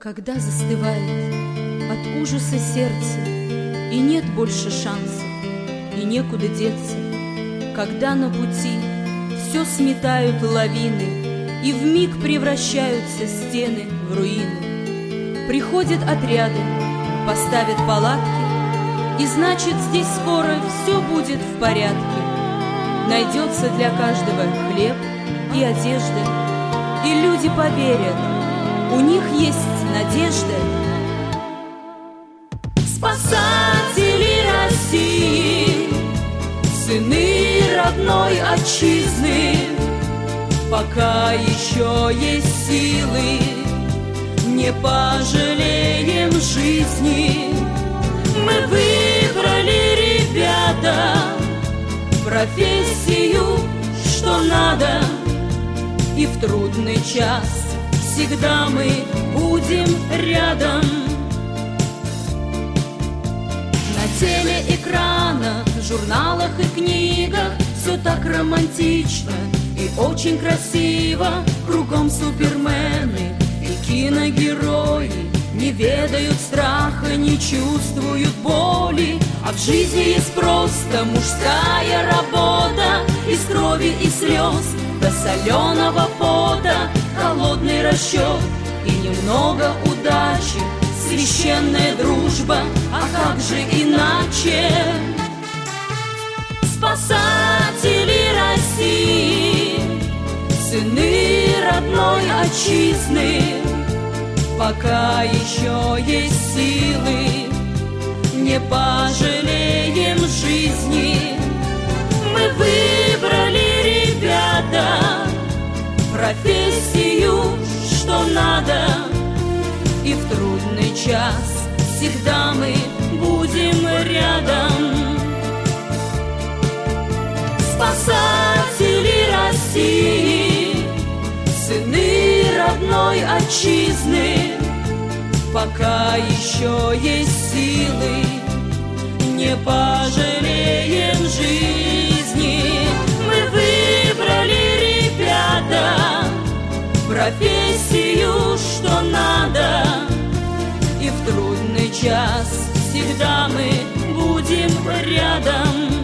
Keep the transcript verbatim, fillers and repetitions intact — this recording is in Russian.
Когда застывает от ужаса сердце, и нет больше шансов, и некуда деться, когда на пути все сметают лавины, и вмиг превращаются стены в руины, приходят отряды, поставят палатки, и значит, здесь скоро все будет в порядке. Найдется для каждого хлеб и одежда, и люди поверят, у них есть надежда. Спасатели России, сыны родной отчизны, пока еще есть силы, не пожалеем жизни. Мы выбрали, ребята, профессию, что надо, и в трудный час всегда мы будем рядом. На телеэкранах, в журналах и книгах все так романтично и очень красиво. Кругом супермены и киногерои не ведают страха, не чувствуют боли. А в жизни есть просто мужская работа, из крови и слез до соленого пота, холодный расчет и немного удачи, священная дружба, а как же иначе? Спасатели России, сыны родной отчизны, пока еще есть силы, не пожалеем жизни. Мы выбрали, ребята, профессию, что надо, и в трудный час всегда мы будем рядом. Спасатели России, сыны родной отчизны, пока еще есть силы, не пожалеем жизни. Мы выбрали, ребята, профессию, что надо, и в трудный час всегда мы будем рядом.